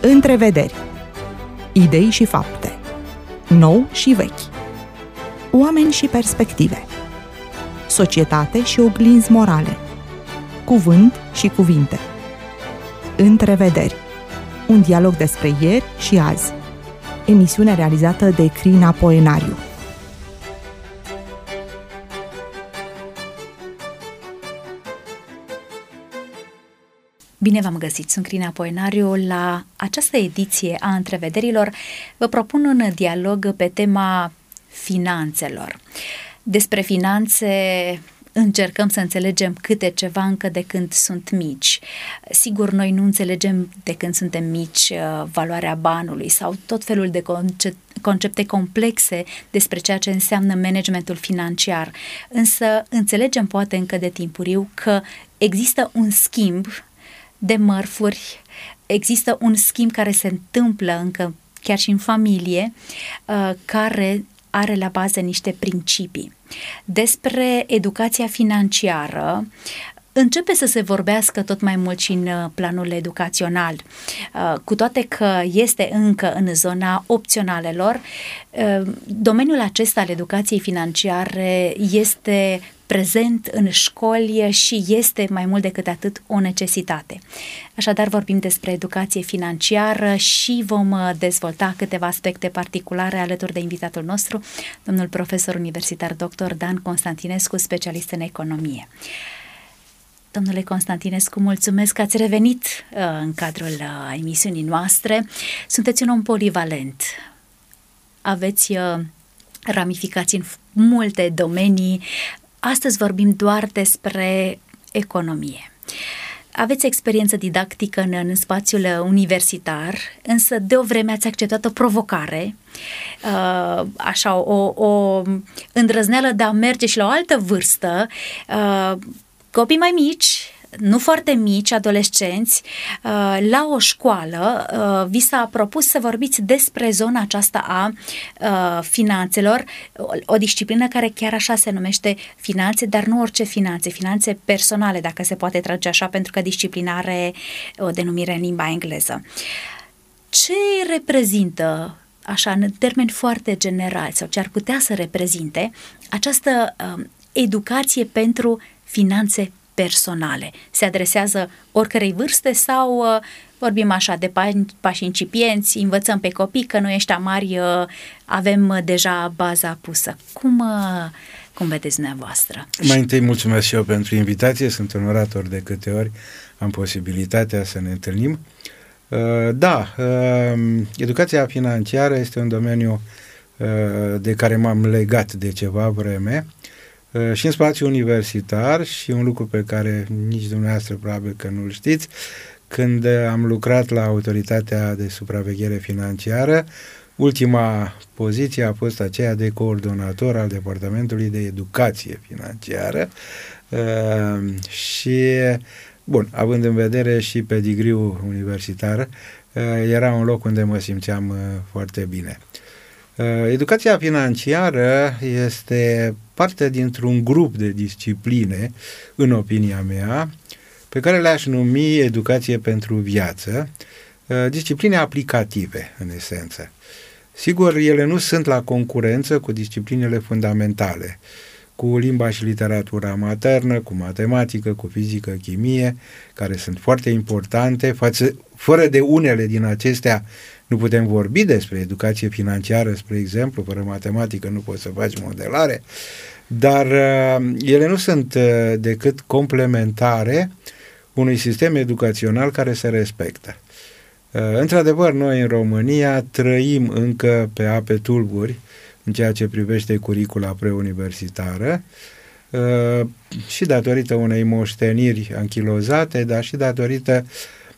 Întrevederi. Idei și fapte. Nou și vechi. Oameni și perspective. Societate și oglinzi morale. Cuvânt și cuvinte. Întrevederi. Un dialog despre ieri și azi. Emisiune realizată de Crina Poenariu. Bine v-am găsit, sunt Crina Poenariu. La această ediție a Întrevederilor vă propun un dialog pe tema finanțelor. Despre finanțe încercăm să înțelegem câte ceva încă de când sunt mici. Sigur, noi nu înțelegem de când suntem mici valoarea banului sau tot felul de concepte complexe despre ceea ce înseamnă managementul financiar. Însă înțelegem poate încă de timpuriu că există un schimb de mărfuri, există un schimb care se întâmplă încă chiar și în familie, care are la bază niște principii. Despre educația financiară începe să se vorbească tot mai mult și în planul educațional. Cu toate că este încă în zona opționalelor, domeniul acesta al educației financiare este prezent în școli și este mai mult decât atât o necesitate. Așadar vorbim despre educație financiară și vom dezvolta câteva aspecte particulare alături de invitatul nostru, domnul profesor universitar dr. Dan Constantinescu, specialist în economie. Domnule Constantinescu, mulțumesc că ați revenit în cadrul emisiunii noastre. Sunteți un om polivalent. Aveți ramificații în multe domenii. Astăzi vorbim doar despre economie. Aveți experiență didactică în spațiul universitar, însă de o vreme ați acceptat o provocare, așa, o îndrăzneală de a merge și la o altă vârstă, copii mai mici, nu foarte mici, adolescenți, la o școală vi s-a propus să vorbiți despre zona aceasta a finanțelor, o disciplină care chiar așa se numește finanțe, dar nu orice finanțe, finanțe personale, dacă se poate trage așa, pentru că disciplina are o denumire în limba engleză. Ce reprezintă, așa, în termeni foarte generali, sau ce ar putea să reprezinte această educație pentru finanțe personale? Se adresează oricărei vârste sau vorbim așa de pași incipienți, învățăm pe copii că noi ăștia mari avem deja baza pusă? Cum vedeți dumneavoastră? Mai întâi mulțumesc și eu pentru invitație, sunt onorat ori de câte ori am posibilitatea să ne întâlnim. Educația financiară este un domeniu de care m-am legat de ceva vreme, și în spațiu universitar, și un lucru pe care nici dumneavoastră probabil că nu-l știți, când am lucrat la Autoritatea de Supraveghere Financiară, ultima poziție a fost aceea de coordonator al Departamentului de Educație Financiară și, bun, având în vedere și pedigriul universitar, era un loc unde mă simțeam foarte bine. Educația financiară este parte dintr-un grup de discipline, în opinia mea, pe care le-aș numi educație pentru viață, discipline aplicative, în esență. Sigur, ele nu sunt la concurență cu disciplinele fundamentale, cu limba și literatura maternă, cu matematică, cu fizică, chimie, care sunt foarte importante. Fără de unele din acestea nu putem vorbi despre educație financiară, spre exemplu, fără matematică nu poți să faci modelare, dar ele nu sunt decât complementare unui sistem educațional care se respectă. Într-adevăr, noi în România trăim încă pe ape tulburi în ceea ce privește curicula preuniversitară, și datorită unei moșteniri anchilozate, dar și datorită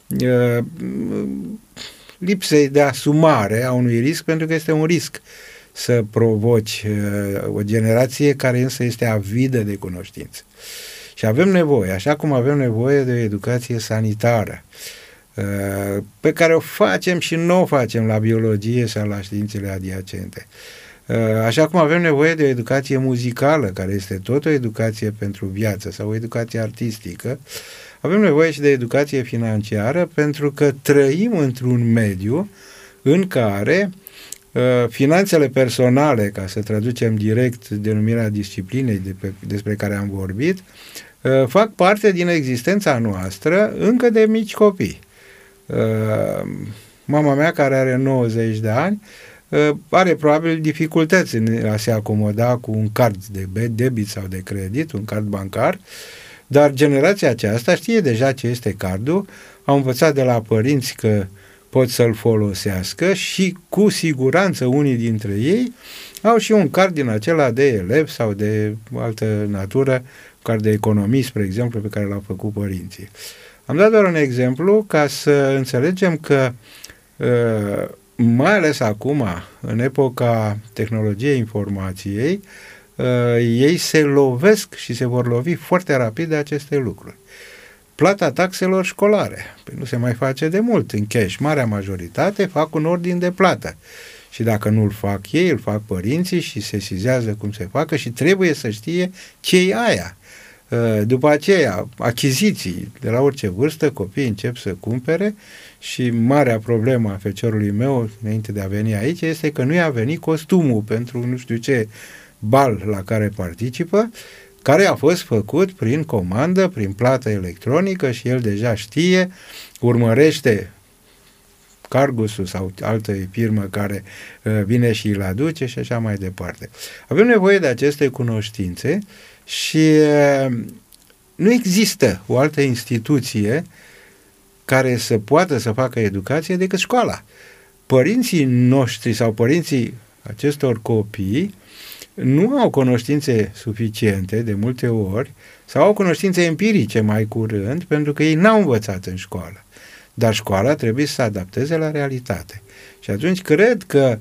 lipsei de asumare a unui risc, pentru că este un risc să provoci o generație care însă este avidă de cunoștință. Și avem nevoie, așa cum avem nevoie de o educație sanitară, pe care o facem și nu o facem la biologie sau la științele adiacente. Așa cum avem nevoie de o educație muzicală, care este tot o educație pentru viață, sau o educație artistică, avem nevoie și de educație financiară pentru că trăim într-un mediu în care finanțele personale, ca să traducem direct denumirea disciplinei despre care am vorbit, fac parte din existența noastră încă de mici copii. Mama mea, care are 90 de ani, are probabil dificultăți în a se acomoda cu un card de debit sau de credit, un card bancar, dar generația aceasta știe deja ce este cardul, au învățat de la părinți că pot să-l folosească și cu siguranță unii dintre ei au și un card din acela de elev sau de altă natură, card de economist, spre exemplu, pe care l-au făcut părinții. Am dat doar un exemplu ca să înțelegem că mai ales acum, în epoca tehnologiei informației, ei se lovesc și se vor lovi foarte rapid de aceste lucruri. Plata taxelor școlare. Păi nu se mai face de mult în cash. Marea majoritate fac un ordin de plată. Și dacă nu-l fac ei, îl fac părinții și se sesizează cum se facă și trebuie să știe ce-i aia. După aceea, achiziții. De la orice vârstă, copiii încep să cumpere și marea problemă a feciorului meu, înainte de a veni aici, este că nu i-a venit costumul pentru nu știu ce bal la care participă, care a fost făcut prin comandă, prin plată electronică și el deja știe, urmărește Cargusul sau altă firmă care vine și îl aduce și așa mai departe. Avem nevoie de aceste cunoștințe și nu există o altă instituție care să poată să facă educație decât școala. Părinții noștri sau părinții acestor copii nu au cunoștințe suficiente de multe ori sau au cunoștințe empirice mai curând pentru că ei n-au învățat în școală. Dar școala trebuie să se adapteze la realitate. Și atunci cred că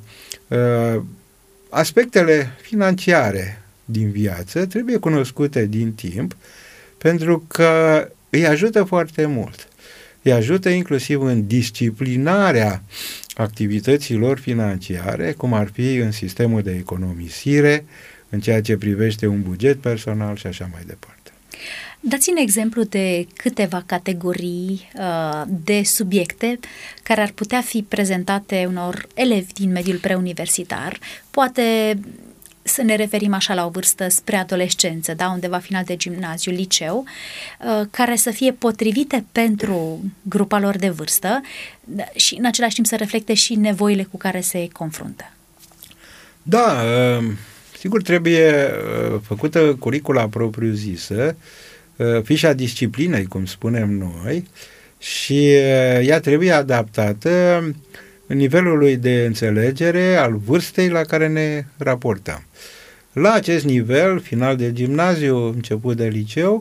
aspectele financiare din viață trebuie cunoscute din timp pentru că îi ajută foarte mult. Îi ajută inclusiv în disciplinarea activităților financiare, cum ar fi în sistemul de economisire, în ceea ce privește un buget personal și așa mai departe. Dați-ne exemplu de câteva categorii de subiecte care ar putea fi prezentate unor elevi din mediul preuniversitar, poate să ne referim așa la o vârstă spre adolescență, da, undeva final de gimnaziu, liceu, care să fie potrivite pentru grupa lor de vârstă și în același timp să reflecte și nevoile cu care se confruntă. Da, sigur trebuie făcută curicula propriu-zisă, fișa disciplinei, cum spunem noi, și ea trebuie adaptată nivelului de înțelegere al vârstei la care ne raportăm. La acest nivel, final de gimnaziu, început de liceu,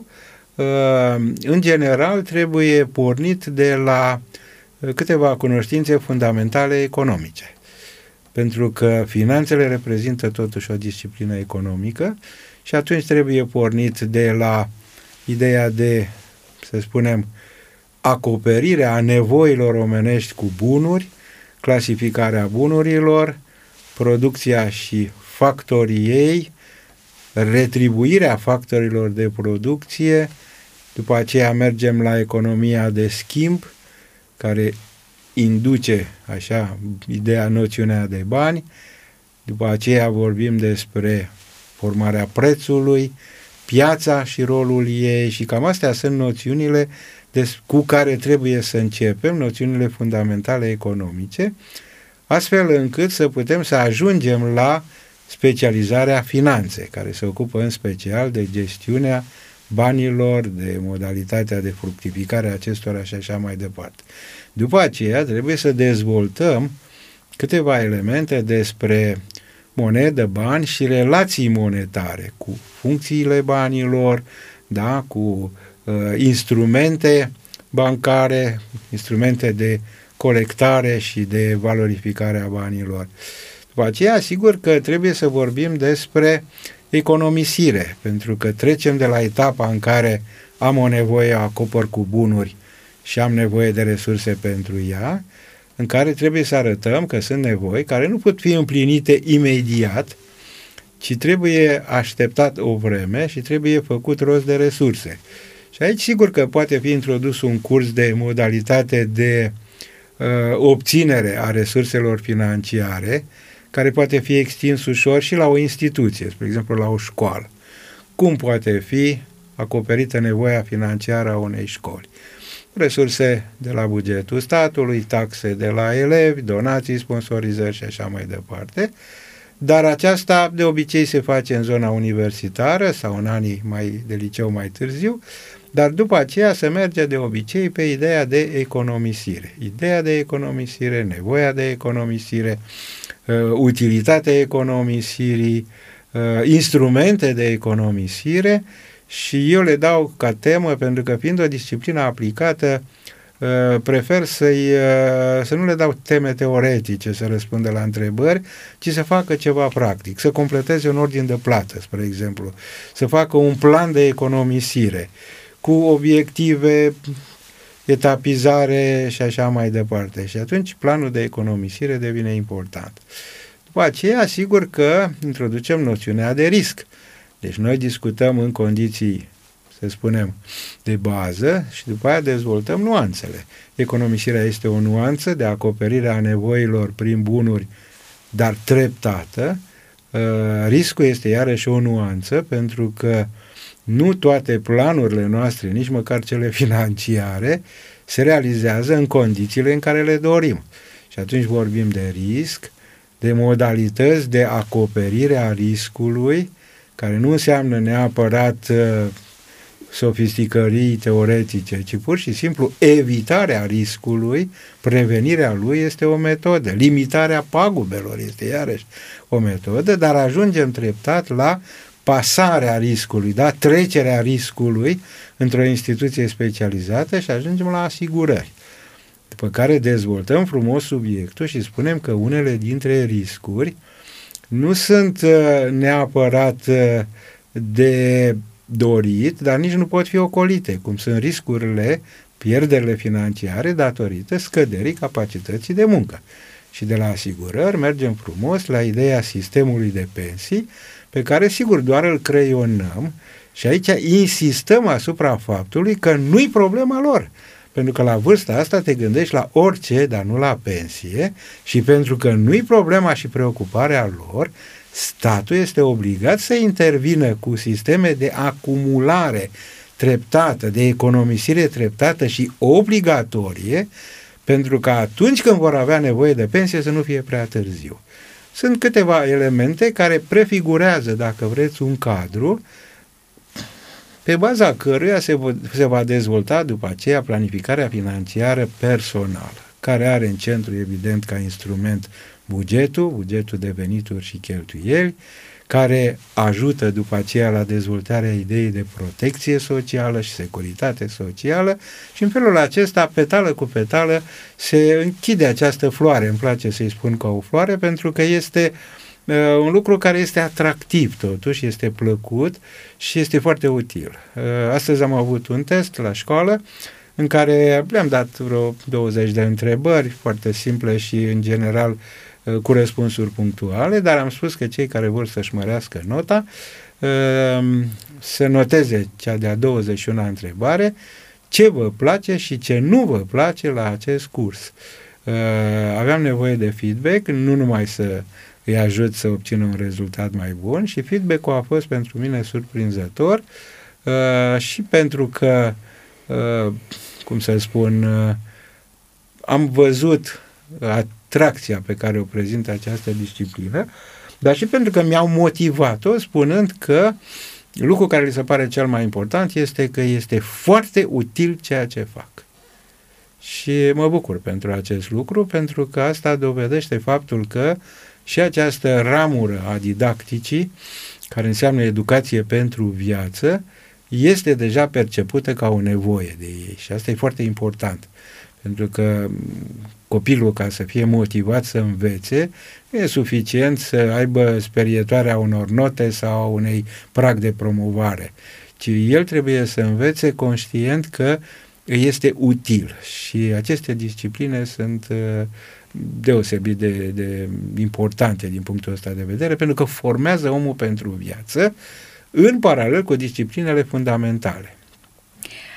în general trebuie pornit de la câteva cunoștințe fundamentale economice. Pentru că finanțele reprezintă totuși o disciplină economică și atunci trebuie pornit de la ideea de, să spunem, acoperirea nevoilor omenești cu bunuri, clasificarea bunurilor, producția și factorii ei, retribuirea factorilor de producție, după aceea mergem la economia de schimb, care induce așa ideea, noțiunea de bani, după aceea vorbim despre formarea prețului, piața și rolul ei și cam astea sunt noțiunile cu care trebuie să începem, noțiunile fundamentale economice, astfel încât să putem să ajungem la specializarea finanțe, care se ocupă în special de gestiunea banilor, de modalitatea de fructificare a acestora și așa mai departe. După aceea trebuie să dezvoltăm câteva elemente despre monedă, bani și relații monetare cu funcțiile banilor, da, cu instrumente bancare, instrumente de colectare și de valorificare a banilor. După aceea, sigur că trebuie să vorbim despre economisire, pentru că trecem de la etapa în care am o nevoie, acopăr cu bunuri și am nevoie de resurse pentru ea, în care trebuie să arătăm că sunt nevoi care nu pot fi împlinite imediat, ci trebuie așteptat o vreme și trebuie făcut rost de resurse. Și aici sigur că poate fi introdus un curs de modalitate de obținere a resurselor financiare, care poate fi extins ușor și la o instituție, spre exemplu la o școală. Cum poate fi acoperită nevoia financiară a unei școli? Resurse de la bugetul statului, taxe de la elevi, donații, sponsorizări și așa mai departe. Dar aceasta de obicei se face în zona universitară sau în anii de liceu mai târziu, dar după aceea se merge de obicei pe ideea de economisire. Ideea de economisire, nevoia de economisire, utilitatea economisirii, instrumente de economisire, și eu le dau ca temă pentru că, fiind o disciplină aplicată, prefer să nu le dau teme teoretice să răspundă la întrebări, ci să facă ceva practic, să completeze un ordin de plată, spre exemplu, să facă un plan de economisire cu obiective, etapizare și așa mai departe. Și atunci planul de economisire devine important. După aceea, sigur că introducem noțiunea de risc. Deci noi discutăm în condiții, să spunem, de bază și după aia dezvoltăm nuanțele. Economisirea este o nuanță de acoperire a nevoilor prin bunuri, dar treptată. Riscul este iarăși o nuanță, pentru că nu toate planurile noastre, nici măcar cele financiare, se realizează în condițiile în care le dorim. Și atunci vorbim de risc, de modalități de acoperire a riscului, care nu înseamnă neapărat sofisticării teoretice, ci pur și simplu evitarea riscului, prevenirea lui este o metodă, limitarea pagubelor este iarăși o metodă, dar ajungem treptat la pasarea riscului, da? Trecerea riscului într-o instituție specializată și ajungem la asigurări. După care dezvoltăm frumos subiectul și spunem că unele dintre riscuri nu sunt neapărat de dorit, dar nici nu pot fi ocolite, cum sunt riscurile, pierderile financiare datorită scăderii capacității de muncă. Și de la asigurări mergem frumos la ideea sistemului de pensii, pe care sigur doar îl creionăm și aici insistăm asupra faptului că nu-i problema lor. Pentru că la vârsta asta te gândești la orice, dar nu la pensie, și pentru că nu-i problema și preocuparea lor, statul este obligat să intervină cu sisteme de acumulare treptată, de economisire treptată și obligatorie, pentru că atunci când vor avea nevoie de pensie să nu fie prea târziu. Sunt câteva elemente care prefigurează, dacă vreți, un cadru pe baza căruia se va dezvolta după aceea planificarea financiară personală, care are în centru, evident, ca instrument bugetul de venituri și cheltuieli, care ajută după aceea la dezvoltarea ideii de protecție socială și securitate socială și în felul acesta, petală cu petală, se închide această floare. Îmi place să-i spun ca o floare pentru că este un lucru care este atractiv totuși, este plăcut și este foarte util. Astăzi am avut un test la școală în care le-am dat vreo 20 de întrebări foarte simple și în general cu răspunsuri punctuale, dar am spus că cei care vor să-și mărească nota să noteze cea de-a 21-a întrebare, ce vă place și ce nu vă place la acest curs. Aveam nevoie de feedback, nu numai să îi ajut să obțină un rezultat mai bun, și feedback-ul a fost pentru mine surprinzător și pentru că, cum să spun, am văzut atracția pe care o prezintă această disciplină, dar și pentru că mi-au motivat-o spunând că lucrul care li se pare cel mai important este că este foarte util ceea ce fac. Și mă bucur pentru acest lucru, pentru că asta dovedește faptul că și această ramură a didacticii, care înseamnă educație pentru viață, este deja percepută ca o nevoie de ei. Și asta e foarte important. Pentru că copilul, ca să fie motivat să învețe, nu e suficient să aibă sperietoarea unor note sau unei prag de promovare, ci el trebuie să învețe conștient că este util. Și aceste discipline sunt deosebit de importante din punctul ăsta de vedere, pentru că formează omul pentru viață în paralel cu disciplinele fundamentale.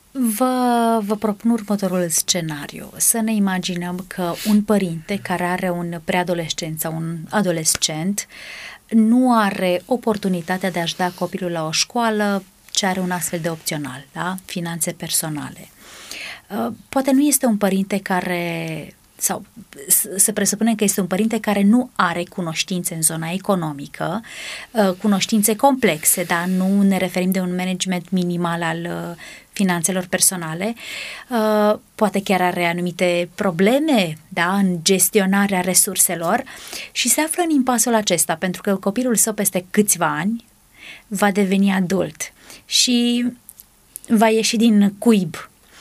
Vă propun următorul scenariu. Să ne imaginăm că un părinte care are un preadolescent sau un adolescent nu are oportunitatea de a-și da copilul la o școală ce are un astfel de opțional, da? Finanțe personale. Poate nu este un părinte care, sau se presupune că este un părinte care nu are cunoștințe în zona economică, cunoștințe complexe, dar nu ne referim de un management minimal al finanțelor personale, poate chiar are anumite probleme, da, în gestionarea resurselor și se află în impasul acesta, pentru că copilul său peste câțiva ani va deveni adult și va ieși din cuib.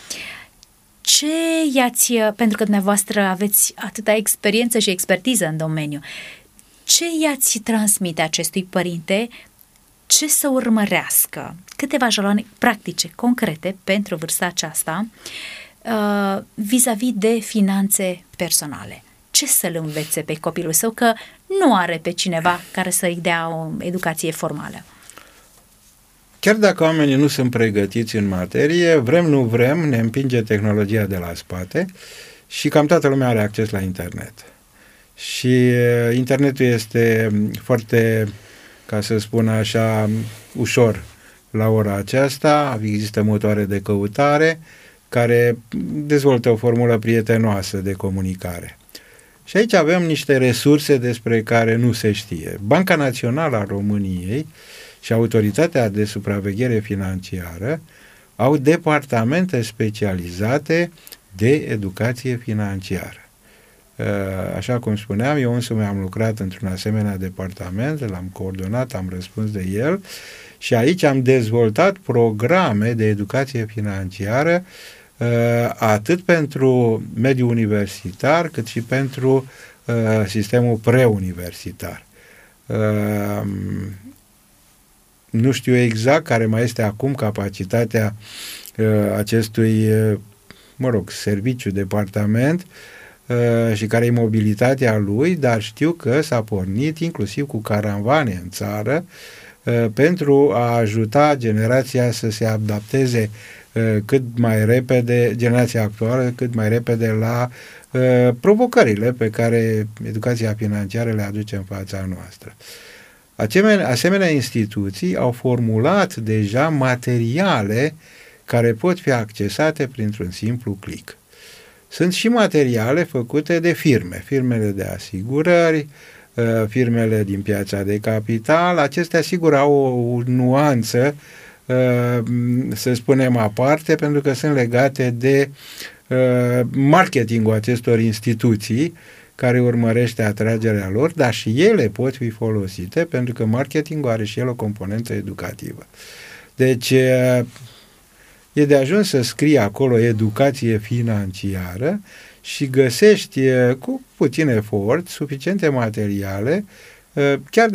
Ce pentru că dumneavoastră aveți atâta experiență și expertiză în domeniu, ce i-ați transmite acestui părinte, ce să urmărească? Câteva jaloane practice, concrete pentru vârsta aceasta vis-a-vis de finanțe personale. Ce să-l învețe pe copilul său că nu are pe cineva care să-i dea o educație formală? Chiar dacă oamenii nu sunt pregătiți în materie, vrem, nu vrem, ne împinge tehnologia de la spate și cam toată lumea are acces la internet. Și internetul este foarte, ca să spun așa, ușor la ora aceasta. Există motoare de căutare care dezvoltă o formulă prietenoasă de comunicare. Și aici avem niște resurse despre care nu se știe. Banca Națională a României și Autoritatea de Supraveghere Financiară au departamente specializate de educație financiară. Așa cum spuneam, eu însumi am lucrat într-un asemenea departament, l-am coordonat, am răspuns de el și aici am dezvoltat programe de educație financiară atât pentru mediul universitar cât și pentru sistemul preuniversitar. Nu știu exact care mai este acum capacitatea acestui, serviciu, departament și care e mobilitatea lui, dar știu că s-a pornit inclusiv cu caravane în țară pentru a ajuta generația să se adapteze cât mai repede, generația actuală, cât mai repede la provocările pe care educația financiară le aduce în fața noastră. Asemenea instituții au formulat deja materiale care pot fi accesate printr-un simplu click. Sunt și materiale făcute de firmele de asigurări, firmele din piața de capital. Acestea, sigur, au o nuanță, să spunem, aparte, pentru că sunt legate de marketingul acestor instituții care urmărește atragerea lor, dar și ele pot fi folosite pentru că marketingul are și el o componentă educativă. Deci e de ajuns să scrii acolo educație financiară și găsești cu puțin efort suficiente materiale chiar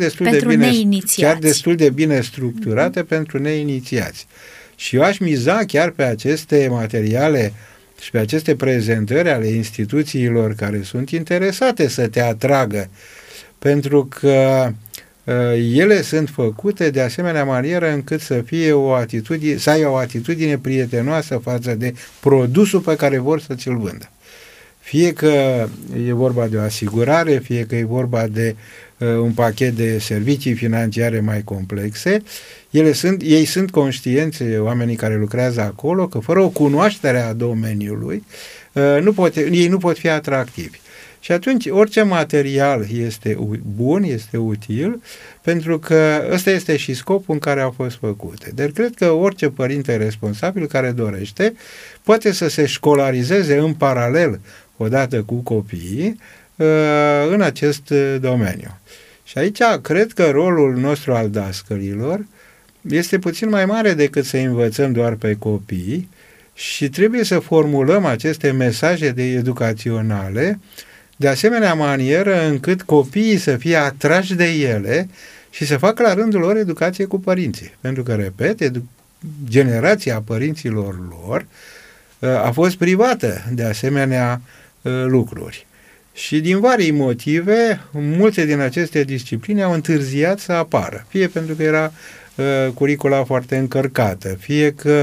destul de bine structurate pentru neinițiați. Și eu aș miza chiar pe aceste materiale și pe aceste prezentări ale instituțiilor care sunt interesate să te atragă, pentru că ele sunt făcute de asemenea manieră încât să ai o atitudine prietenoasă față de produsul pe care vor să ți-l vândă. Fie că e vorba de o asigurare, fie că e vorba de un pachet de servicii financiare mai complexe, ei sunt conștienți, oamenii care lucrează acolo, că fără o cunoaștere a domeniului, ei nu pot fi atractivi. Și atunci orice material este bun, este util, pentru că ăsta este și scopul în care au fost făcute. Deci cred că orice părinte responsabil care dorește poate să se școlarizeze în paralel odată cu copiii în acest domeniu. Și aici cred că rolul nostru al dascălilor este puțin mai mare decât să învățăm doar pe copii și trebuie să formulăm aceste mesaje educaționale de asemenea manieră încât copiii să fie atrași de ele și să facă la rândul lor educație cu părinții. Pentru că, repet, generația părinților lor a fost privată de asemenea lucruri. Și din vari motive, multe din aceste discipline au întârziat să apară. Fie pentru că era curicula foarte încărcată, fie că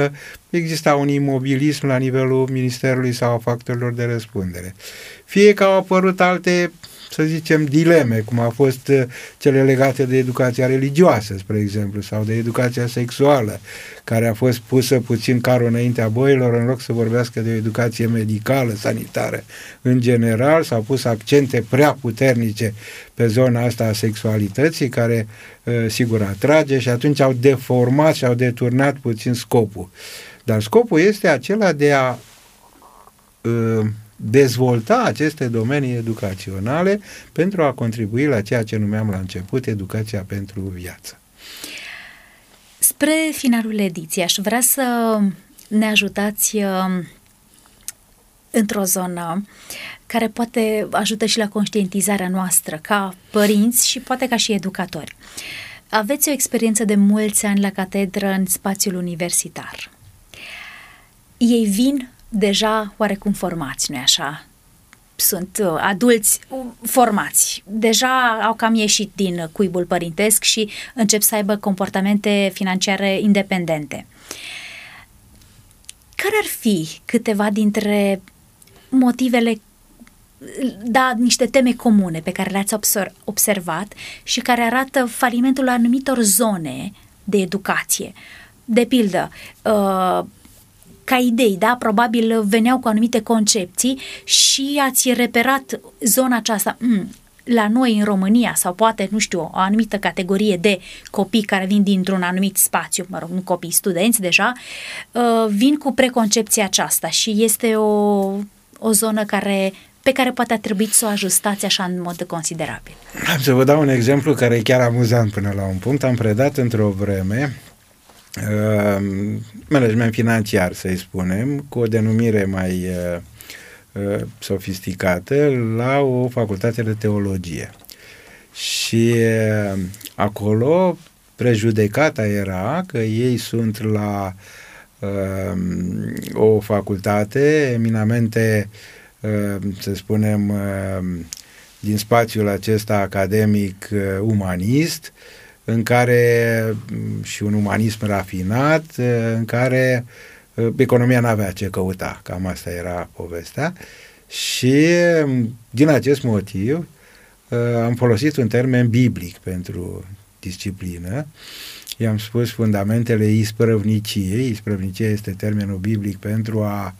exista un imobilism la nivelul ministerului sau a factorilor de răspundere. Fie că au apărut alte, să zicem, dileme, cum a fost cele legate de educația religioasă, spre exemplu, sau de educația sexuală, care a fost pusă puțin carul înaintea boilor, în loc să vorbească de o educație medicală, sanitară. În general, s-au pus accente prea puternice pe zona asta a sexualității, care, sigur, atrage, și atunci au deformat și au deturnat puțin scopul. Dar scopul este acela de a dezvolta aceste domenii educaționale pentru a contribui la ceea ce numeam la început educația pentru viață. Spre finalul ediției aș vrea să ne ajutați într-o zonă care poate ajută și la conștientizarea noastră ca părinți și poate ca și educatori. Aveți o experiență de mulți ani la catedră în spațiul universitar. Ei vin deja oarecum formați, nu-i așa? Sunt adulți formați, deja au cam ieșit din cuibul părintesc și încep să aibă comportamente financiare independente. Care ar fi câteva dintre motivele, da, niște teme comune pe care le-ați observat și care arată falimentul anumitor zone de educație? De pildă, ca idei, da? Probabil veneau cu anumite concepții și ați reperat zona aceasta. La noi în România, sau poate, nu știu, o anumită categorie de copii care vin dintr-un anumit spațiu, mă rog, nu copii, studenți deja, vin cu preconcepția aceasta și este o zonă pe care poate a trebuit să o ajustați așa în mod considerabil. Am să vă dau un exemplu care e chiar amuzant până la un punct. Am predat într-o vreme management financiar, să-i spunem, cu o denumire mai sofisticată, la o facultate de teologie. Și acolo prejudecata era că ei sunt la o facultate eminamente, să spunem, din spațiul acesta academic umanist, în care, și un umanism rafinat, în care economia n-avea ce căuta, cam asta era povestea, și din acest motiv am folosit un termen biblic pentru disciplină. I-am spus fundamentele isprăvniciei. Isprăvnicia este termenul biblic pentru a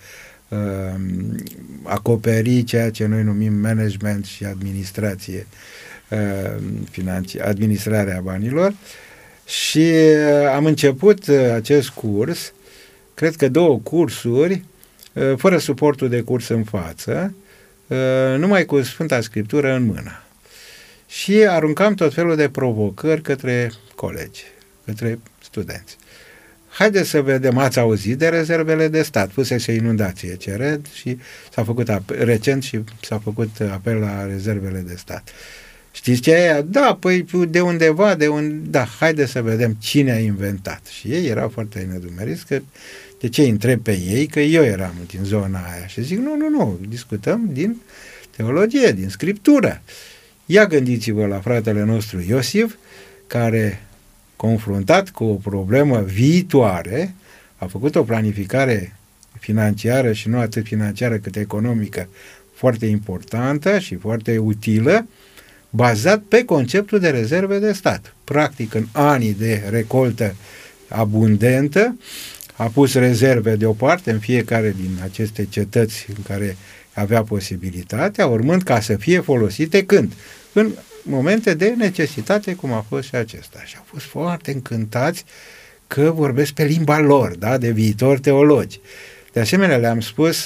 acoperi ceea ce noi numim management și administrație, administrarea banilor, și am început acest curs, cred că 2 cursuri, fără suportul de curs în față, numai cu Sfânta Scriptură în mână. Și aruncam tot felul de provocări către colegi, către studenți. Haideți să vedem, ați auzit de rezervele de stat, pusese inundație, ceret, și s-a făcut recent și s-a făcut apel la rezervele de stat. Știți ce e? Da, păi de undeva, da, haideți să vedem cine a inventat. Și ei erau foarte nedumeriți, că de ce întreb pe ei, că eu eram din zona aia. Și zic, nu, discutăm din teologie, din Scriptură. Ia gândiți-vă la fratele nostru Iosif, care, confruntat cu o problemă viitoare, a făcut o planificare financiară și nu atât financiară cât economică foarte importantă și foarte utilă, bazat pe conceptul de rezerve de stat. Practic, în anii de recoltă abundentă, a pus rezerve deoparte în fiecare din aceste cetăți în care avea posibilitatea, urmând ca să fie folosite când? În momente de necesitate, cum a fost și acesta. Și au fost foarte încântați că vorbesc pe limba lor, da? De viitori teologi. De asemenea, le-am spus,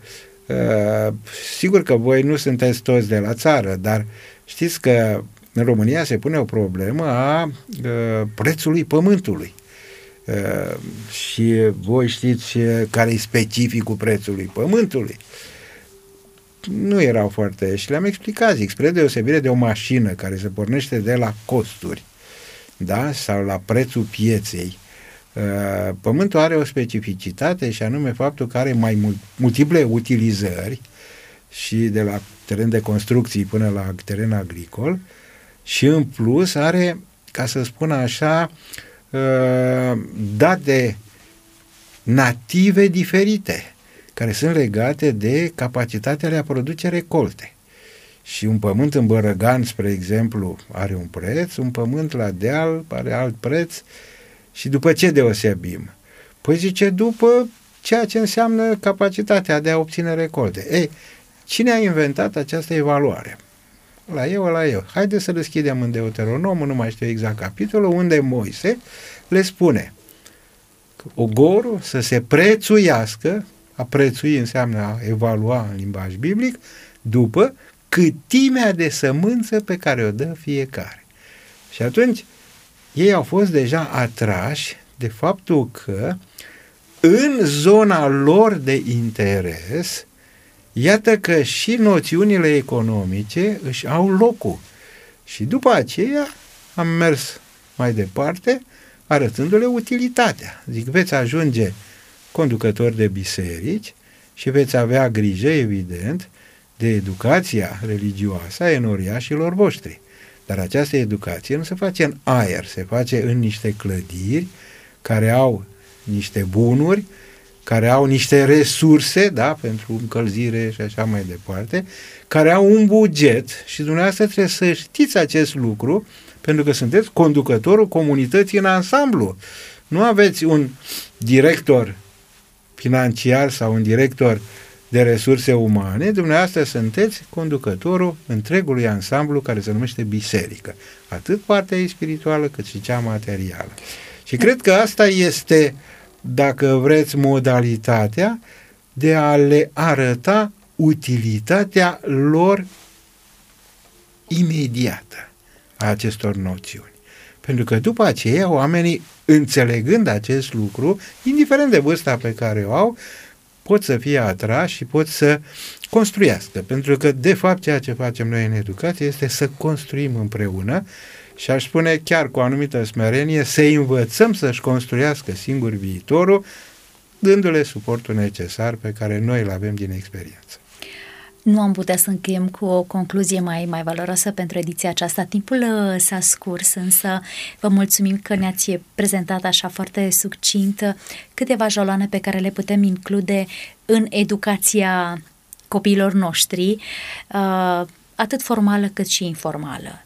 sigur că voi nu sunteți toți de la țară, dar știți că în România se pune o problemă a prețului pământului. Și voi știți care e specificul prețului pământului. Nu erau foarte... Și le-am explicat, zic, spre deosebire de o mașină care se pornește de la costuri, da? Sau la prețul pieței, pământul are o specificitate, și anume faptul că are mai multiple utilizări, și de la teren de construcții până la teren agricol, și în plus are, ca să spun așa, dat de native diferite, care sunt legate de capacitatea de a produce recolte. Și un pământ în Bărăgan, spre exemplu, are un preț, un pământ la deal are alt preț. Și după ce deosebim? Păi zice, după ceea ce înseamnă capacitatea de a obține recolte. Ei, cine a inventat această evaluare? La eu. Haideți să deschidem în Deuteronom, nu mai știu exact capitolul, unde Moise le spune ogorul să se prețuiască, a prețui înseamnă a evalua în limbaj biblic, după câtimea de sămânță pe care o dă fiecare. Și atunci ei au fost deja atrași de faptul că în zona lor de interes, iată că și noțiunile economice își au locul. Și după aceea am mers mai departe, arătându-le utilitatea. Zic, veți ajunge conducători de biserici și veți avea grijă, evident, de educația religioasă a enoriașilor voștri. Dar această educație nu se face în aer, se face în niște clădiri care au niște bunuri, care au niște resurse, da, pentru încălzire și așa mai departe, care au un buget și dumneavoastră trebuie să știți acest lucru, pentru că sunteți conducătorul comunității în ansamblu. Nu aveți un director financiar sau un director de resurse umane, dumneavoastră sunteți conducătorul întregului ansamblu care se numește biserică. Atât partea ei spirituală cât și cea materială. Și cred că asta este, dacă vreți, modalitatea de a le arăta utilitatea lor imediată a acestor noțiuni. Pentru că după aceea oamenii, înțelegând acest lucru, indiferent de vârsta pe care o au, pot să fie atrași și pot să construiască. Pentru că, de fapt, ceea ce facem noi în educație este să construim împreună și aș spune chiar cu o anumită smerenie să învățăm să-și construiască singur viitorul, dându-le suportul necesar pe care noi îl avem din experiență. Nu am putea să încheiem cu o concluzie mai valoroasă pentru ediția aceasta. Timpul s-a scurs, însă vă mulțumim că ne-ați prezentat așa foarte succint câteva jaloane pe care le putem include în educația copiilor noștri, atât formală cât și informală.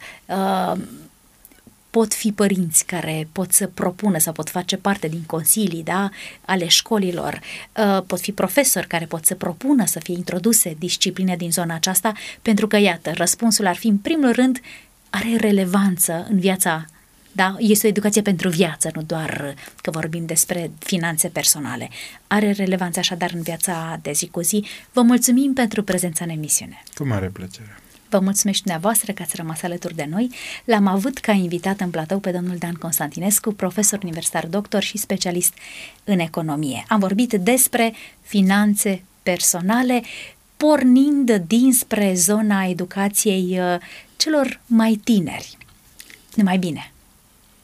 Pot fi părinți care pot să propună sau pot face parte din consilii, da, ale școlilor, pot fi profesori care pot să propună să fie introduse discipline din zona aceasta, pentru că, iată, răspunsul ar fi, în primul rând, are relevanță în viața, da, este o educație pentru viață, nu doar că vorbim despre finanțe personale. Are relevanță așadar în viața de zi cu zi. Vă mulțumim pentru prezența în emisiune. Cu mare plăcere. Vă mulțumesc și dumneavoastră că ați rămas alături de noi. L-am avut ca invitat în platou pe domnul Dan Constantinescu, profesor universitar doctor și specialist în economie. Am vorbit despre finanțe personale, pornind dinspre zona educației celor mai tineri. Numai bine!